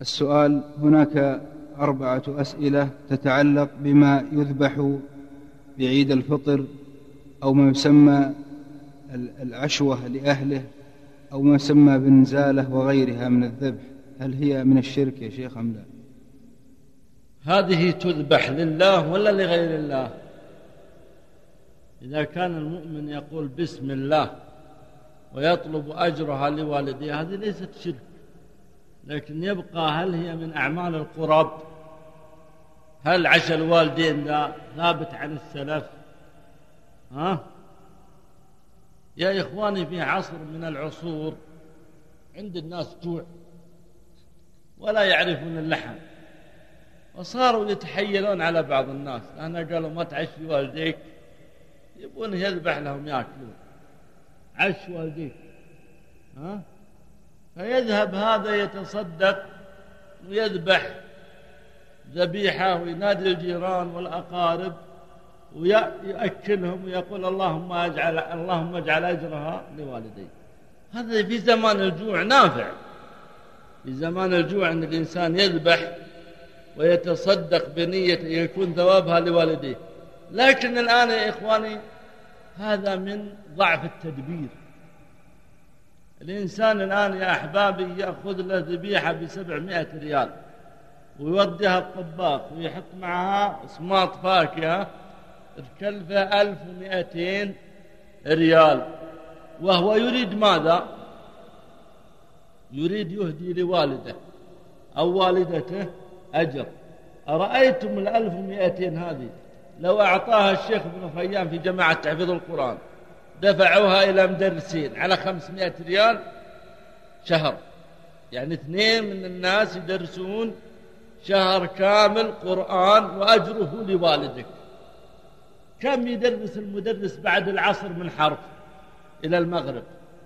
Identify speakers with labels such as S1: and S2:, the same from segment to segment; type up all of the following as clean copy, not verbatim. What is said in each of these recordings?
S1: السؤال: هناك 4 أسئلة تتعلق بما يذبح بعيد الفطر أو ما يسمى العشوة لأهله أو ما يسمى بنزالة وغيرها من الذبح، هل هي من الشرك يا شيخ أم لا؟
S2: هذه تذبح لله ولا لغير الله؟ إذا كان المؤمن يقول بسم الله ويطلب أجرها لوالديه هذه ليست شرك، لكن يبقى هل هي من أعمال القرب؟ هل عشاء الوالدين ذا ثابت عن السلف؟ يا إخواني، في عصر من العصور عند الناس جوع ولا يعرفون اللحم، وصاروا يتحيلون على بعض الناس لأنه قالوا ما تعشي والديك، يبون يذبح لهم يأكلون. عش والديك، فيذهب هذا يتصدق ويذبح ذبيحة وينادي الجيران والأقارب ويأكلهم ويقول اللهم اجعل أجرها لوالدي. هذا في زمان الجوع نافع، في زمان الجوع أن الإنسان يذبح ويتصدق بنية يكون ثوابها لوالديه. لكن الآن يا إخواني هذا من ضعف التدبير. الإنسان الآن يا أحبابي يأخذ له ذبيحة ب700 ريال ويوديها الطباخ ويحط معها صماط فاكهة تكلفه 1200 ريال، وهو يريد ماذا؟ يريد يهدي لوالده أو والدته أجر. أرأيتم 1200 هذه لو أعطاها الشيخ ابن فيان في جماعة تحفيظ القرآن دفعوها إلى مدرسين على 500 ريال شهر، يعني 2 من الناس يدرسون شهر كامل قرآن وأجره لوالدك. كم يدرس المدرس بعد العصر من حرف إلى المغرب؟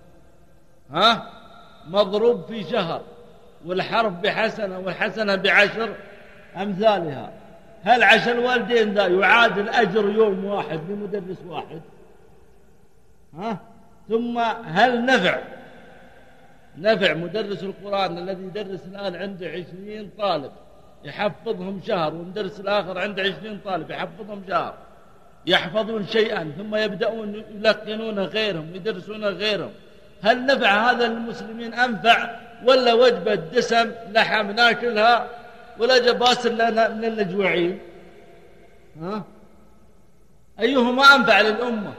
S2: مضروب في شهر، والحرف بحسنة والحسنة ب10 أمثالها. هل عشان الوالدين ذا يعادل أجر يوم واحد لمدرس واحد؟ ثم هل نفع مدرس القرآن الذي يدرس الآن عنده 20 طالب يحفظهم شهر، ومدرس الآخر عنده 20 طالب يحفظهم شهر، يحفظون شيئا ثم يبدأون يلقنون غيرهم يدرسون غيرهم، هل نفع هذا للمسلمين أنفع ولا وجبة دسم لحم ناكلها ولا جباسل من النجوعين؟ أيهما أنفع للأمة؟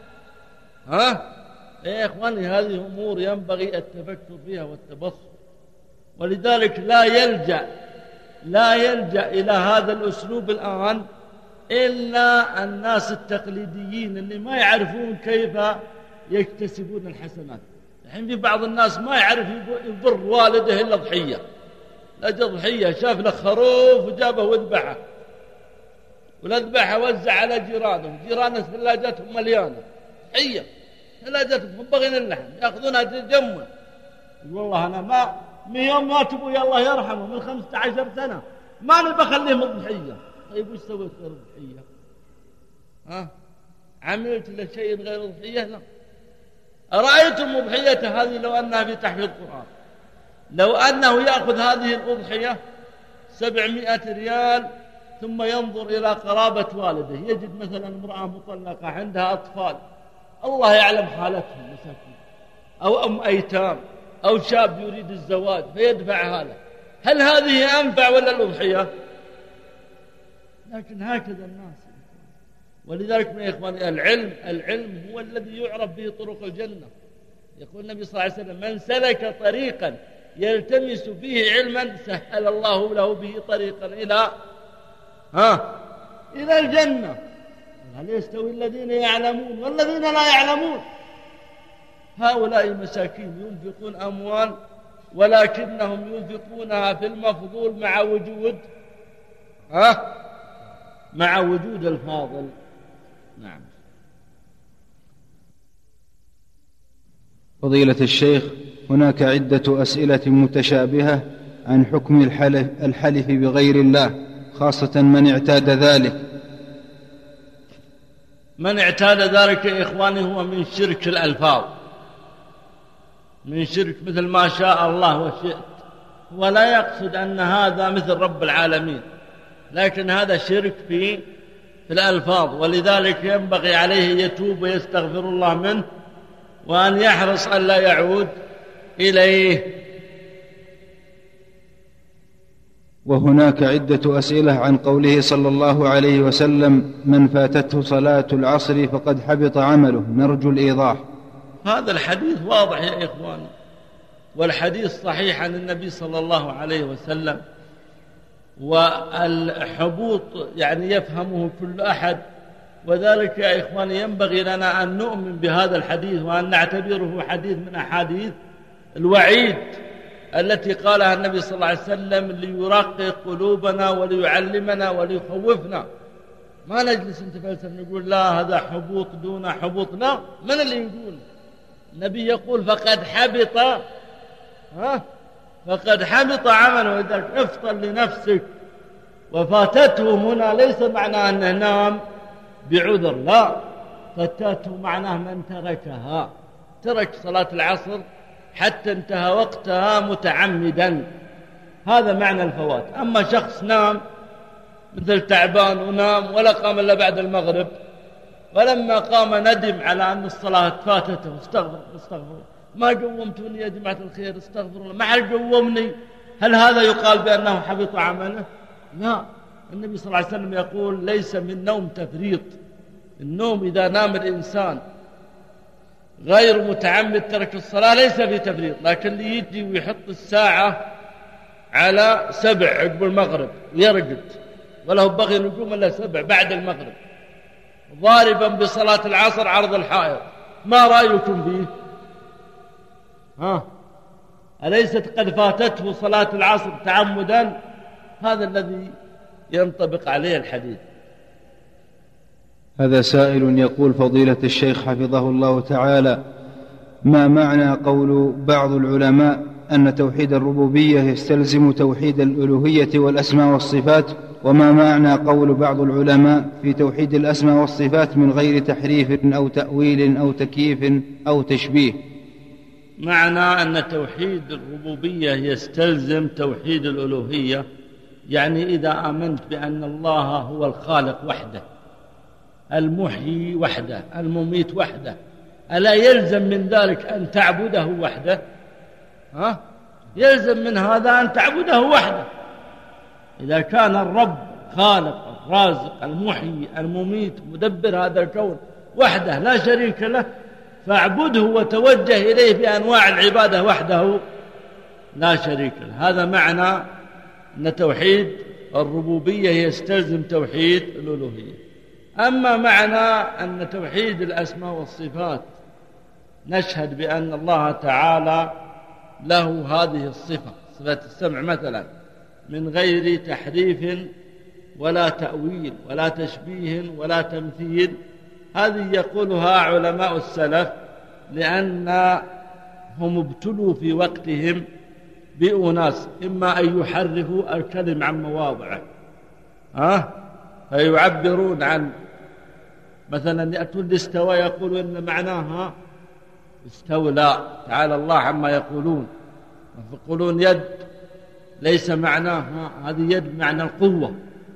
S2: يا إخواني هذه أمور ينبغي التفكر فيها والتبصر، ولذلك لا يلجأ إلى هذا الأسلوب الآن إلا الناس التقليديين اللي ما يعرفون كيف يكتسبون الحسنات. الحين في بعض الناس ما يعرف يبر والده إلا ضحية، لأجل ضحية شاف له خروف وجابه وذبحه، والذبحه وزع على جيرانه ثلاجتهم مليانة ضحية، ثلاجتهم مبغين اللحم يأخذونها تجمل. والله أنا من يوم مات أبوي الله يرحمه من 15 سنة ما نبى أخليهم الضحية. طيب وش سويت غير الضحية؟ عملت له شيء غير الضحية؟ لا. أرأيتم الضحية هذه لو أنها في تحفيظ القرآن، لو أنه يأخذ هذه الأضحية 700 ريال ثم ينظر إلى قرابة والده، يجد مثلا امرأة مطلقة عندها أطفال الله يعلم حالتهم مساكين، أو أم أيتام، أو شاب يريد الزواج فيدفع هذا، هل هذه أنفع ولا الأضحية؟ لكن هكذا الناس. ولذلك يا إخواني العلم هو الذي يعرف به طرق الجنة. يقول النبي صلى الله عليه وسلم من سلك طريقا يلتمس فيه علما سهل الله له به طريقا إلى الجنة. هل يستوي الذين يعلمون والذين لا يعلمون؟ هؤلاء مساكين ينفقون أموال ولكنهم ينفقونها في المفضول مع وجود الفاضل. نعم.
S1: فضيلة الشيخ، هناك عدة أسئلة متشابهة عن حكم الحلف بغير الله، خاصة من اعتاد ذلك.
S2: من اعتاد ذلك يا إخواني هو من شرك الألفاظ، من شرك مثل ما شاء الله وشئت ولا يقصد أن هذا مثل رب العالمين، لكن هذا شرك في الألفاظ، ولذلك ينبغي عليه يتوب ويستغفر الله منه، وأن يحرص أن لا يعود إليه.
S1: وهناك عدة أسئلة عن قوله صلى الله عليه وسلم: من فاتته صلاة العصر فقد حبط عمله، نرجو الإيضاح.
S2: هذا الحديث واضح يا إخواني، والحديث صحيح عن النبي صلى الله عليه وسلم، والحبوط يعني يفهمه كل أحد، وذلك يا إخواني ينبغي لنا أن نؤمن بهذا الحديث وأن نعتبره حديث من أحاديث الوعيد التي قالها النبي صلى الله عليه وسلم ليرقق قلوبنا وليعلمنا وليخوفنا. ما نجلس نتفلسف نقول لا هذا حبوط دون حبوط، لا، من اللي يقول؟ النبي يقول فقد حبط فقد حبط عمله. إذا افطر لنفسك وفاتته هنا ليس معناه أنه نام بعذر، لا، فاتته معناه من تركها، ترك صلاة العصر حتى انتهى وقتها متعمدا، هذا معنى الفوات. أما شخص نام مثل تعبان ونام ولا قام إلا بعد المغرب، ولما قام ندم على أن الصلاة فاتته، استغفر ما قومتوني يا جماعة الخير، استغفر الله، ما حد قومني، هل هذا يقال بأنه حبط عمله؟ لا، النبي صلى الله عليه وسلم يقول ليس من نوم تفريط. النوم إذا نام الإنسان غير متعمد ترك الصلاة ليس في تفريط، لكن اللي يجي ويحط الساعة على 7 عقب المغرب ويرقد وله بغي نجوم إلا 7 بعد المغرب، ضاربا بصلاة العصر عرض الحائط، ما رأيكم فيه؟ أليست قد فاتته صلاة العصر تعمدا؟ هذا الذي ينطبق عليه الحديث.
S1: هذا سائل يقول: فضيلة الشيخ حفظه الله تعالى، ما معنى قول بعض العلماء أن توحيد الربوبية يستلزم توحيد الألوهية والأسماء والصفات، وما معنى قول بعض العلماء في توحيد الأسماء والصفات من غير تحريف أو تأويل أو تكييف أو تشبيه؟
S2: معنى أن توحيد الربوبية يستلزم توحيد الألوهية، يعني إذا آمنت بأن الله هو الخالق وحده، المحيي وحده، المميت وحده، ألا يلزم من ذلك أن تعبده وحده؟ يلزم من هذا أن تعبده وحده. إذا كان الرب خالق الرازق المحيي المميت مدبر هذا الكون وحده لا شريك له، فاعبده وتوجه إليه بأنواع العبادة وحده لا شريك له. هذا معنى أن توحيد الربوبية يستلزم توحيد الألوهية. أما معنى أن توحيد الأسماء والصفات نشهد بأن الله تعالى له هذه الصفة، صفة السمع مثلا، من غير تحريف ولا تأويل ولا تشبيه ولا تمثيل. هذه يقولها علماء السلف لأنهم ابتلوا في وقتهم بأناس إما أن يحرفوا الكلم عن مواضعه فيعبرون عن مثلا يأتون الاستوى يقولون إن معناها استولى تعالى الله عما يقولون، فيقولون يد ليس معناها هذه يد بمعنى القوة،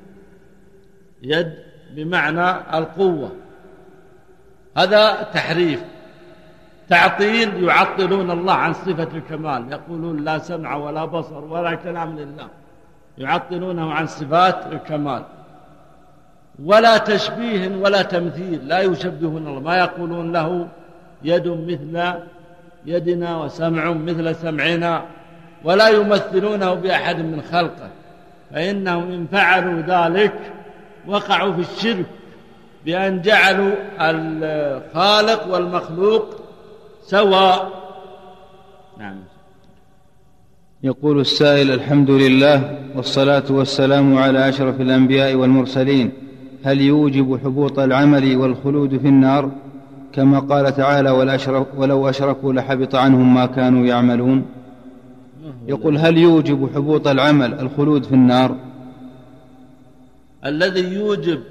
S2: يد بمعنى القوة، هذا تحريف. تعطيل يعطلون الله عن صفة الكمال، يقولون لا سمع ولا بصر ولا كلام لله، يعطلونه عن صفات الكمال. ولا تشبيه ولا تمثيل، لا يشبهون الله، ما يقولون له يد مثل يدنا وسمع مثل سمعنا، ولا يمثلونه بأحد من خلقه، فإنهم إن فعلوا ذلك وقعوا في الشرك بأن جعلوا الخالق والمخلوق سواء. نعم.
S1: يقول السائل: الحمد لله والصلاة والسلام على أشرف الأنبياء والمرسلين، هل يوجب حبوط العمل والخلود في النار كما قال تعالى: ولو أشركوا لحبط عنهم ما كانوا يعملون؟ يقول: هل يوجب حبوط العمل الخلود في النار؟
S2: الذي يوجب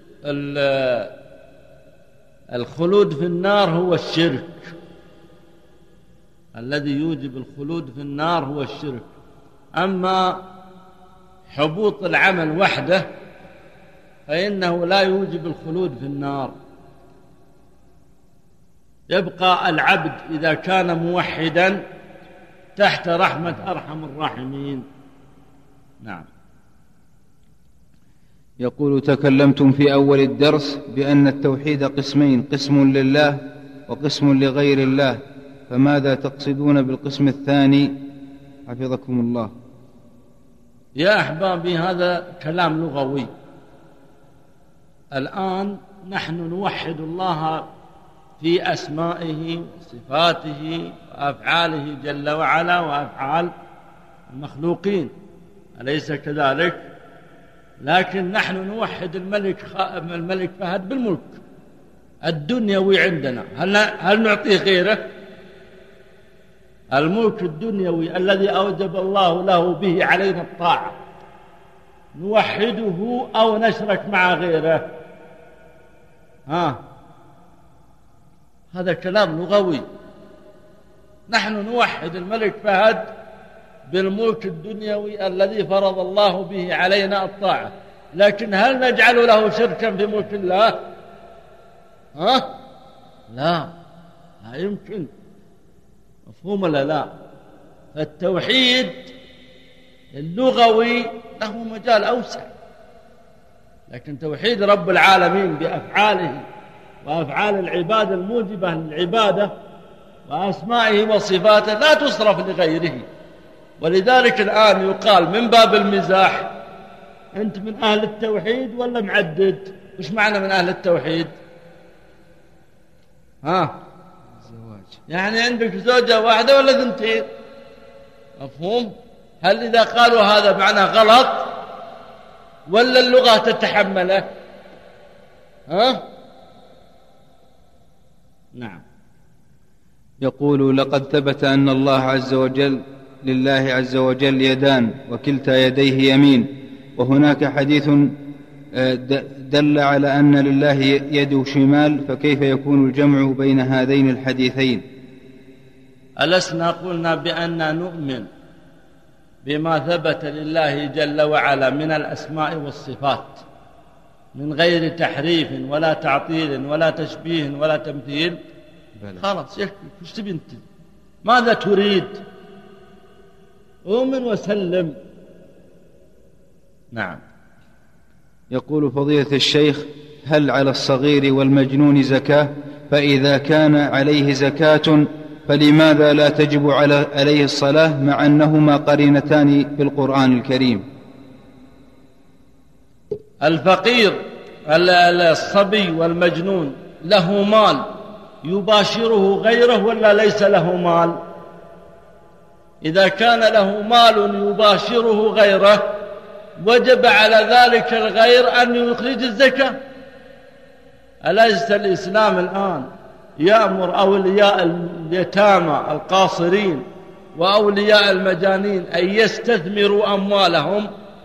S2: الخلود في النار هو الشرك. الذي يوجب الخلود في النار هو الشرك، أما حبوط العمل وحده فإنه لا يوجب الخلود في النار. يبقى العبد إذا كان موحدا تحت رحمة أرحم الراحمين. نعم.
S1: يقول: تكلمتم في أول الدرس بأن التوحيد قسمين، قسم لله وقسم لغير الله، فماذا تقصدون بالقسم الثاني حفظكم الله؟
S2: يا أحبابي هذا كلام لغوي. الآن نحن نوحد الله في أسمائه وصفاته وأفعاله جل وعلا وأفعال المخلوقين، أليس كذلك؟ لكن نحن نوحد الملك فهد بالملك الدنيوي عندنا. هل نعطيه غيره؟ الملك الدنيوي الذي أوجب الله له به علينا الطاعة نوحده أو نشرك مع غيره؟ هذا كلام لغوي. نحن نوحد الملك فهد بالملك الدنيوي الذي فرض الله به علينا الطاعة، لكن هل نجعل له شركا في ملك الله؟ لا يمكن. مفهوم ولا لا؟ فالتوحيد اللغوي له مجال أوسع، لكن توحيد رب العالمين بأفعاله وأفعال العباد الموجبة للعبادة وأسمائه وصفاته لا تصرف لغيره. ولذلك الآن يقال من باب المزاح: أنت من أهل التوحيد ولا معدد؟ وش معنى من أهل التوحيد؟ يعني عندك زوجة واحدة ولا ثنتين؟ مفهوم؟ هل إذا قالوا هذا معنى غلط ولا اللغة تتحمله؟ نعم.
S1: يقول: لقد ثبت أن لله عز وجل يدان وكلتا يديه يمين، وهناك حديث دل على أن لله يد شمال، فكيف يكون الجمع بين هذين الحديثين؟
S2: ألسنا قلنا بأننا نؤمن بما ثبت لله جل وعلا من الأسماء والصفات من غير تحريف ولا تعطيل ولا تشبيه ولا تمثيل؟ خلاص يكفي. وش تبي انت؟ ماذا تريد؟ أؤمن وسلم. نعم.
S1: يقول: فضيلة الشيخ: هل على الصغير والمجنون زكاة؟ فإذا كان عليه زكاة فلماذا لا تجب عليه الصلاة مع أنهما قرينتان في القرآن الكريم؟
S2: الفقير الصبي والمجنون له مال يباشره غيره ولا ليس له مال؟ إذا كان له مال يباشره غيره وجب على ذلك الغير أن يخرج الزكاة. أليس الإسلام الآن يأمر أولياء اليتامى القاصرين وأولياء المجانين أن يستثمروا أموالهم؟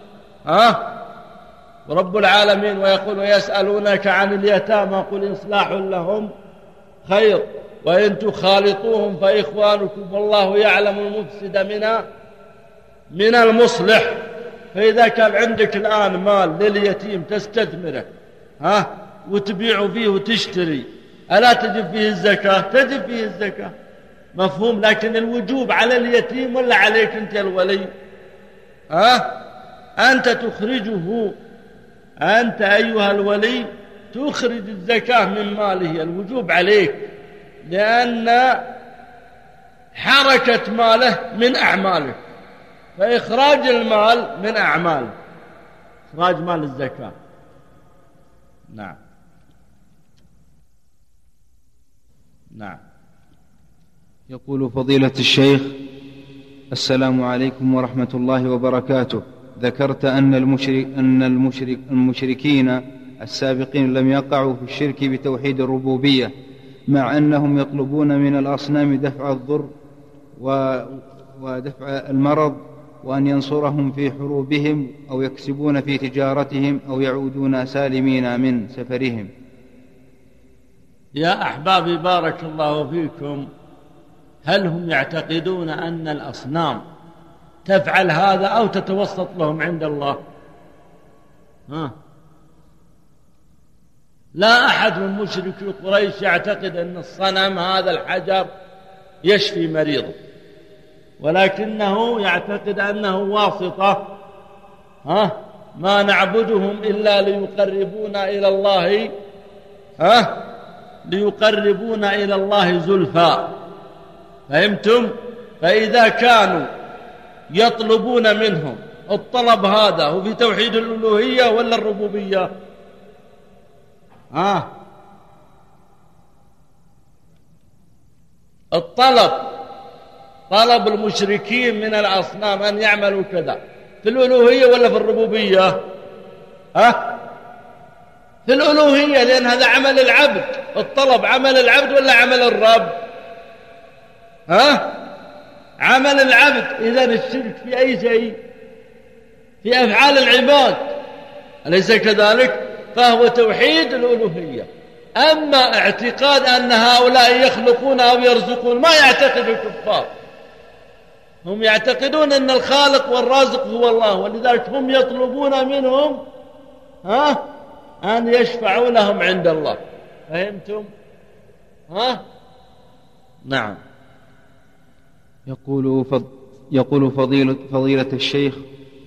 S2: ورب العالمين ويقول: ويسألونك عن اليتامى قل إصلاح لهم خير وإن تخالطوهم فإخوانكم والله يعلم المفسد من المصلح. فإذا كان عندك الآن مال لليتيم تستثمره وتبيع فيه وتشتري، ألا تجب فيه الزكاة؟ تجب فيه الزكاة. مفهوم؟ لكن الوجوب على اليتيم ولا عليك أنت الولي؟ أنت تخرجه، أنت أيها الولي تخرج الزكاة من ماله، الوجوب عليك، لأن حركة ماله من أعمالك، فإخراج المال من أعمال، إخراج مال الزكاة. نعم.
S1: يقول: فضيلة الشيخ: السلام عليكم ورحمة الله وبركاته. ذكرت أن المشركين السابقين لم يقعوا في الشرك بتوحيد الربوبية، مع أنهم يطلبون من الأصنام دفع الضر ودفع المرض، وأن ينصرهم في حروبهم أو يكسبون في تجارتهم أو يعودون سالمين من سفرهم.
S2: يا أحبابي بارك الله فيكم، هل هم يعتقدون أن الأصنام تفعل هذا أو تتوسط لهم عند الله. لا أحد من مشركي قريش يعتقد أن الصنم هذا الحجر يشفي مريضه، ولكنه يعتقد أنه واسطة. ما نعبدهم إلا ليقربونا إلى الله ليقربونا إلى الله زلفى. فهمتم؟ فإذا كانوا يطلبون منهم الطلب هذا هو في توحيد الألوهية ولا الربوبية؟ طلب المشركين من الأصنام أن يعملوا كذا في الألوهية ولا في الربوبية؟ في الألوهية، لأن هذا عمل العبد. الطلب عمل العبد ولا عمل الرب؟ عمل العبد. إذن الشرك في أي شيء؟ في أفعال العباد، أليس كذلك؟ فهو توحيد الألوهية. أما اعتقاد أن هؤلاء يخلقون أو يرزقون ما يعتقد الكفار. هم يعتقدون أن الخالق والرازق هو الله، ولذلك هم يطلبون منهم أن يشفعوا لهم عند الله. فهمتم؟ نعم.
S1: يقول فضيلة الشيخ: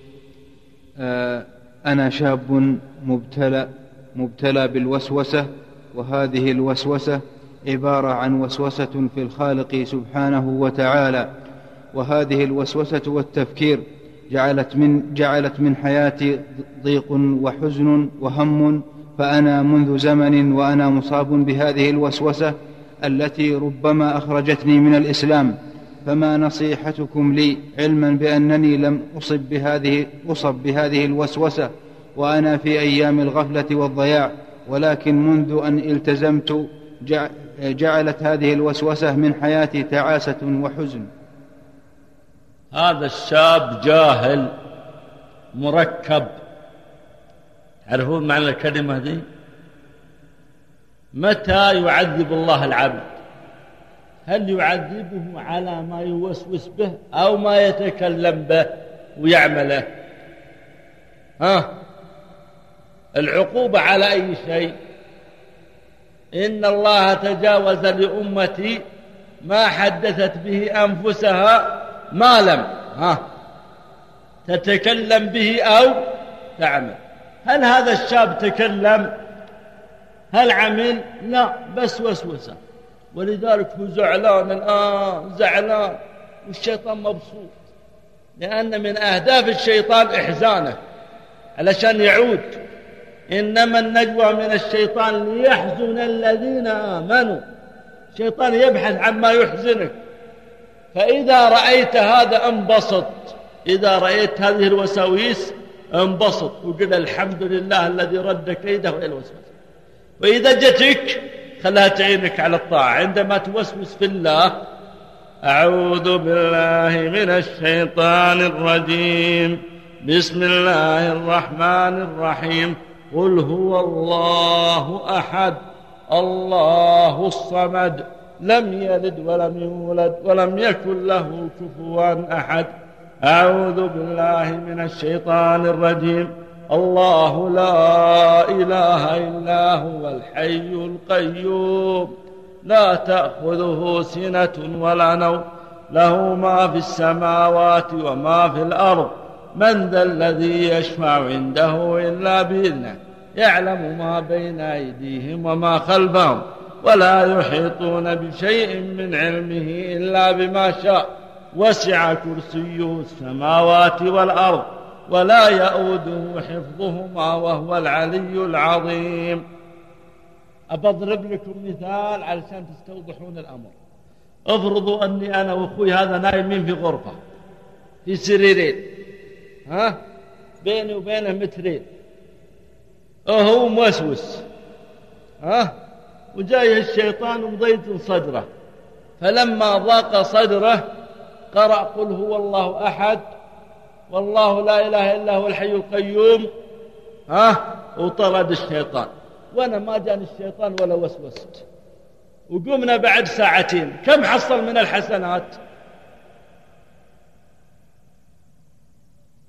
S1: أنا شاب مبتلى بالوسوسة، وهذه الوسوسة عبارة عن وسوسة في الخالق سبحانه وتعالى، وهذه الوسوسة والتفكير جعلت من حياتي ضيق وحزن وهم، فأنا منذ زمن وأنا مصاب بهذه الوسوسة التي ربما أخرجتني من الإسلام، فما نصيحتكم لي، علما بأنني لم أصب بهذه الوسوسة وأنا في أيام الغفلة والضياع، ولكن منذ أن التزمت جعلت هذه الوسوسة من حياتي تعاسة وحزن.
S2: هذا الشاب جاهل مركب. تعرفون معنى الكلمة دي؟ متى يعذب الله العبد؟ هل يعذبه على ما يوسوس به أو ما يتكلم به ويعمله؟ العقوبة على أي شيء؟ إن الله تجاوز لأمتي ما حدثت به أنفسها ما لم تتكلم به أو تعمل. هل هذا الشاب تكلم؟ هل عمل؟ لا، بس وسوسة. ولذلك هو زعلان الآن، زعلان، والشيطان مبسوط، لأن من أهداف الشيطان إحزانه علشان يعود. إنما النجوى من الشيطان ليحزن الذين آمنوا. الشيطان يبحث عما يحزنك. فإذا رأيت هذا انبسط، إذا رأيت هذه الوساويس انبسط وقل الحمد لله الذي رد كيده إلى الوسوسة. وإذا جتك خلها تعينك على الطاعة. عندما توسوس في الله: أعوذ بالله من الشيطان الرجيم، بسم الله الرحمن الرحيم، قل هو الله أحد الله الصمد لم يلد ولم يولد ولم يكن له كفوا أحد. أعوذ بالله من الشيطان الرجيم، الله لا إله إلا هو الحي القيوم، لا تأخذه سنة ولا نوم، له ما في السماوات وما في الأرض، من ذا الذي يشفع عنده إلا بإذنه، يعلم ما بين أيديهم وما خلفهم، ولا يحيطون بشيء من علمه إلا بما شاء، وسع كرسيه السماوات والأرض، ولا يؤوده حفظهما وهو العلي العظيم. أضرب لكم مثال علشان تستوضحون الأمر. افرضوا أني أنا وأخوي هذا نايمين في غرفة في سريرين، بيني وبينه مترين، وهو موسوس، وجايه الشيطان ومضيق صدره، فلما ضاق صدره قرأ قل هو الله أحد والله لا إله إلا هو الحي القيوم، وطرد الشيطان. وأنا ما جاني الشيطان ولا وسوست، وقمنا بعد ساعتين. كم حصل من الحسنات؟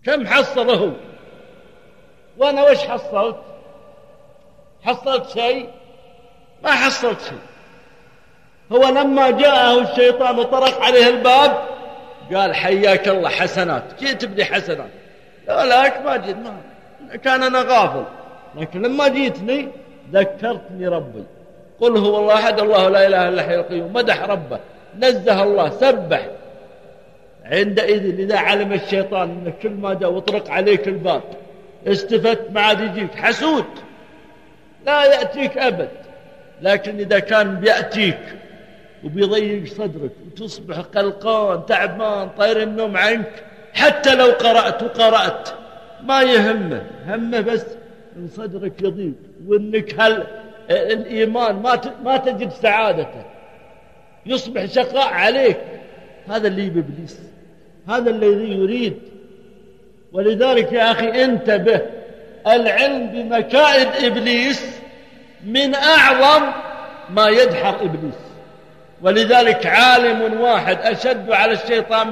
S2: كم حصله؟ وأنا وش حصلت؟ حصلت شيء؟ ما حصلت شيء. هو لما جاءه الشيطان وطرق عليه الباب قال حياك الله حسنات، جيت بدي حسنات. لا ما جيت، كان أنا غافل، لكن لما جيتني ذكرتني ربي. قل هو الله أحد الله لا إله إلا الحي القيوم، مدح ربه، نزه الله، سبح. عندئذ إذا علم الشيطان أنك كل ما جاء وطرق عليك الباب استفدت ما عاد يجيك، حسود لا يأتيك أبد. لكن إذا كان بيأتيك وبيضيق صدرك وتصبح قلقان تعبان طير النوم عنك، حتى لو قرأت ما يهمه، همه بس ان صدرك يضيق وانك الإيمان ما تجد سعادته، يصبح شقاء عليك. هذا اللي بإبليس، هذا الذي يريد. ولذلك يا أخي انتبه، العلم بمكائد إبليس من أعظم ما يدحر إبليس. ولذلك عالم واحد أشد على الشيطان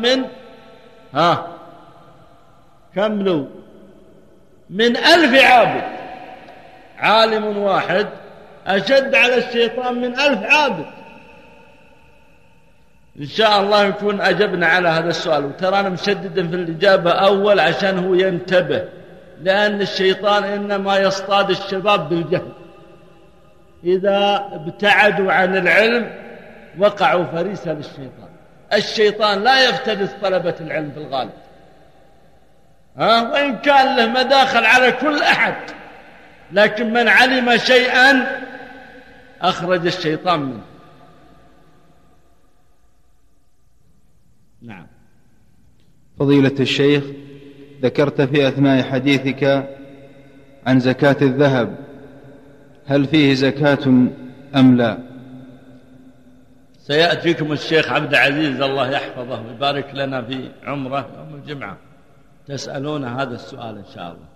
S2: من 1000 عابد. عالم واحد أشد على الشيطان من 1000 عابد. إن شاء الله يكون أجبنا على هذا السؤال. وترى أنا مشدد في الإجابة أول عشان هو ينتبه، لأن الشيطان إنما يصطاد الشباب بالجهل. إذا ابتعدوا عن العلم وقعوا فريسة للشيطان. الشيطان لا يفترس طلبة العلم في الغالب، وإن كان له مداخل على كل أحد، لكن من علم شيئا أخرج الشيطان منه. نعم.
S1: فضيلة الشيخ، ذكرت في أثناء حديثك عن زكاة الذهب، هل فيه زكاة أم لا؟
S2: سيأتيكم الشيخ عبد العزيز الله يحفظه ويبارك لنا في عمره يوم الجمعة تسألون هذا السؤال إن شاء الله.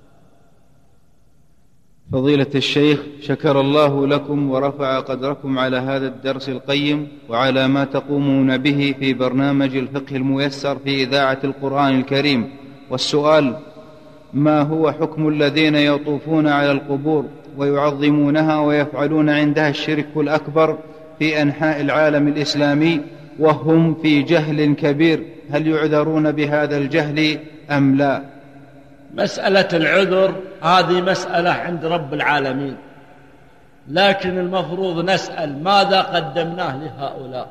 S1: فضيلة الشيخ، شكر الله لكم ورفع قدركم على هذا الدرس القيم وعلى ما تقومون به في برنامج الفقه الميسر في إذاعة القرآن الكريم. والسؤال: ما هو حكم الذين يطوفون على القبور ويعظمونها ويفعلون عندها الشرك الأكبر في أنحاء العالم الإسلامي وهم في جهل كبير؟ هل يعذرون بهذا الجهل أم لا؟
S2: مسألة العذر هذه مسألة عند رب العالمين، لكن المفروض نسأل ماذا قدمناه لهؤلاء.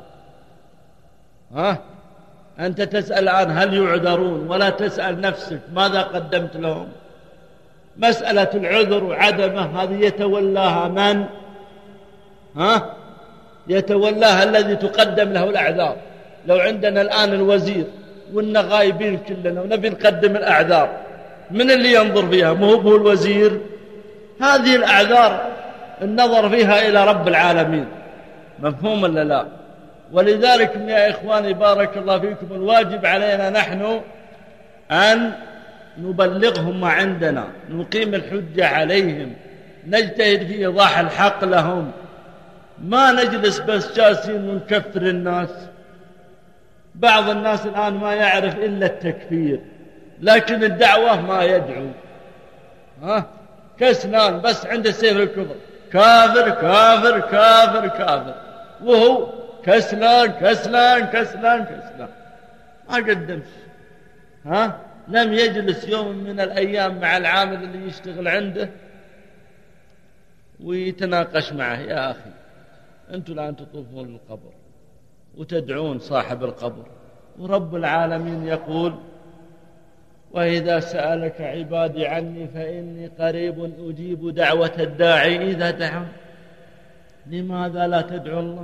S2: أنت تسأل عن هل يعذرون ولا تسأل نفسك ماذا قدمت لهم. مسألة العذر وعدمه هذه يتولاها من؟ يتولاها الذي تقدم له الأعذار. لو عندنا الآن الوزير وإننا غايبين كلنا ونبي نقدم الأعذار، من اللي ينظر فيها؟ مو هو الوزير؟ هذه الأعذار النظر فيها إلى رب العالمين. مفهوم ولا لا؟ ولذلك يا إخواني بارك الله فيكم، الواجب علينا نحن أن نبلغهم ما عندنا، نقيم الحجة عليهم، نجتهد في إيضاح الحق لهم، ما نجلس بس جالسين ونكفر الناس. بعض الناس الآن ما يعرف إلا التكفير، لكن الدعوة ما يدعو. كسلان بس عنده سيف الكفر، كافر كافر كافر كافر، وهو كسلان كسلان كسلان كسلان، ما قدمش. لم يجلس يوم من الأيام مع العامل اللي يشتغل عنده ويتناقش معه: يا أخي أنتم الآن تطوفون القبر وتدعون صاحب القبر، ورب العالمين يقول: وإذا سألك عبادي عني فإني قريب أجيب دعوة الداعي إذا دعا. لماذا لا تدعو الله؟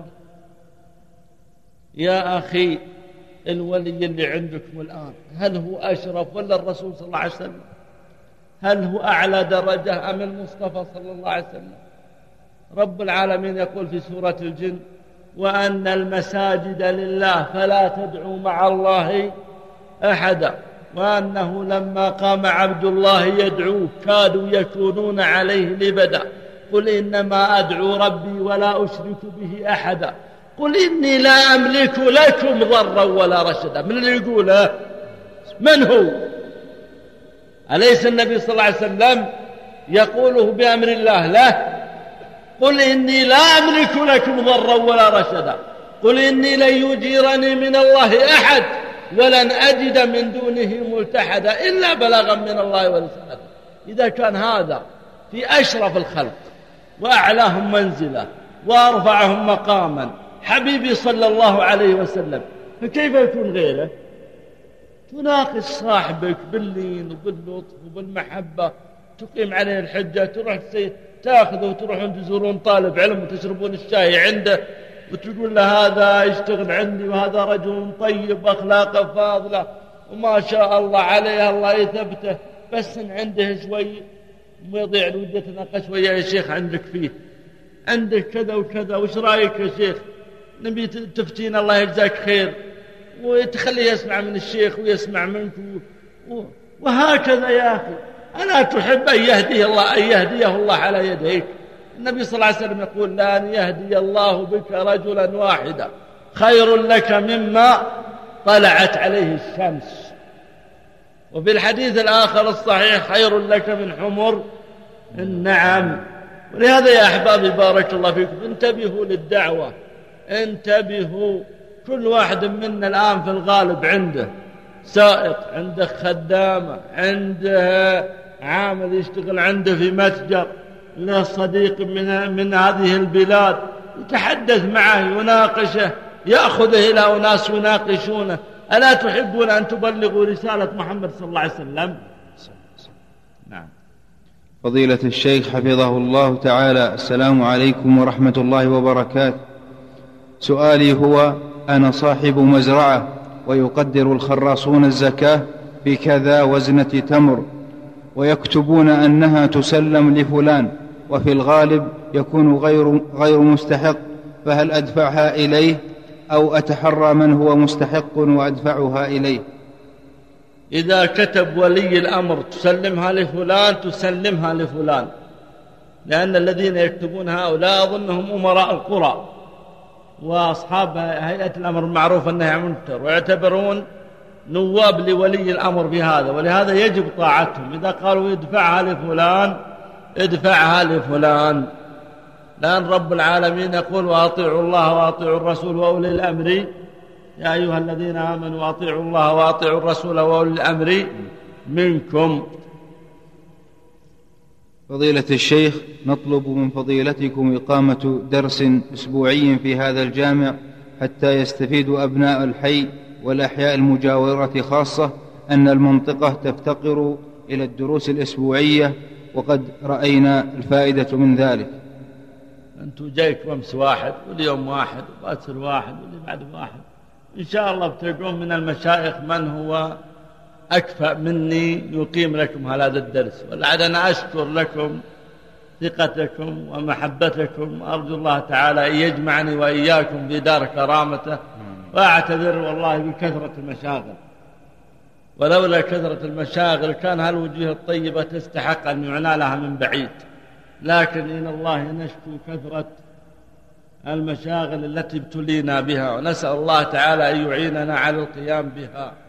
S2: يا أخي الولي اللي عندكم الآن هل هو أشرف ولا الرسول صلى الله عليه وسلم؟ هل هو أعلى درجة أم المصطفى صلى الله عليه وسلم؟ رب العالمين يقول في سورة الجن: وأن المساجد لله فلا تدعوا مع الله أحدا، وأنه لما قام عبد الله يدعوه كادوا يكونون عليه لبدا، قل إنما أدعو ربي ولا أشرك به أحدا، قل إني لا أملك لكم ضرا ولا رشدا. من اللي يقوله؟ من هو؟ أليس النبي صلى الله عليه وسلم يقوله بأمر الله له؟ قل إني لا أملك لكم ضرا ولا رشدا، قل إني لن يجيرني من الله أحد ولن أجد من دونه ملتحدا إلا بلاغا من الله ورسالته. إذا كان هذا في أشرف الخلق وأعلاهم منزلة وأرفعهم مقاما حبيبي صلى الله عليه وسلم، فكيف يكون غيره؟ تناقش صاحبك باللين وباللطف وبالمحبة، تقيم عليه الحجة، تروح تأخذه وتروحون تزورون طالب علم وتشربون الشاي عنده وتقول له هذا يشتغل عندي وهذا رجل طيب أخلاقه فاضلة وما شاء الله عليه الله يثبته، بس إن عنده شوي ما يضيع الودة تناقش وياه يا شيخ عندك فيه عندك كذا وكذا وش رأيك يا شيخ؟ نبي تفتينا الله يجزاك خير، وتخليه يسمع من الشيخ ويسمع منك وهكذا يا أخي. ألا تحب أن يهديه الله على يديك؟ النبي صلى الله عليه وسلم يقول لأن يهدي الله بك رجلا واحدا خير لك مما طلعت عليه الشمس. وفي الحديث الآخر الصحيح خير لك من حمر النعم. ولهذا يا أحبابي بارك الله فيكم انتبهوا للدعوة، انتبهوا. كل واحد منا الآن في الغالب عنده سائق، عنده خدامة، عنده عامل يشتغل عنده في متجر، له صديق من هذه البلاد يتحدث معه يناقشه، يأخذه إلى أناس يناقشونه. ألا تحبون أن تبلغوا رسالة محمد صلى الله عليه وسلم؟ نعم.
S1: فضيلة الشيخ حفظه الله تعالى، السلام عليكم ورحمة الله وبركاته. سؤالي هو: أنا صاحب مزرعة ويقدر الخراصون الزكاة بكذا وزنة تمر ويكتبون أنها تسلم لفلان، وفي الغالب يكون غير مستحق، فهل أدفعها إليه أو أتحرى من هو مستحق وأدفعها إليه؟
S2: إذا كتب ولي الأمر تسلمها لفلان تسلمها لفلان، لأن الذين يكتبون هؤلاء أظنهم أمراء القرى وأصحاب هيئة الأمر المعروف والنهي عن المنكر، ويعتبرون نواب لولي الأمر في هذا، ولهذا يجب طاعتهم. إذا قالوا ادفعها لفلان ادفعها لفلان، لأن رب العالمين يقول: وأطيعوا الله وأطيعوا الرسول وأولي الأمر يا أيها الذين آمنوا أطيعوا الله وأطيعوا الرسول وأولي الأمر منكم.
S1: فضيلة الشيخ، نطلب من فضيلتكم إقامة درس أسبوعي في هذا الجامع حتى يستفيد أبناء الحي والأحياء المجاورة، خاصة أن المنطقة تفتقر إلى الدروس الأسبوعية، وقد رأينا الفائدة من ذلك.
S2: أنتم جايك أمس واحد واليوم واحد وباكر واحد واللي بعد واحد، إن شاء الله بتلقون من المشايخ من هو أكفأ مني يقيم لكم هذا الدرس. ولعل أنا أشكر لكم ثقتكم ومحبتكم، أرجو الله تعالى أن يجمعني وإياكم في دار كرامته. وأعتذر والله بكثرة المشاغل، ولولا كثرة المشاغل كان هالوجوه الطيبة تستحق أن يعنى لها من بعيد، لكن إلى الله نشكو كثرة المشاغل التي ابتلينا بها، ونسأل الله تعالى أن يعيننا على القيام بها.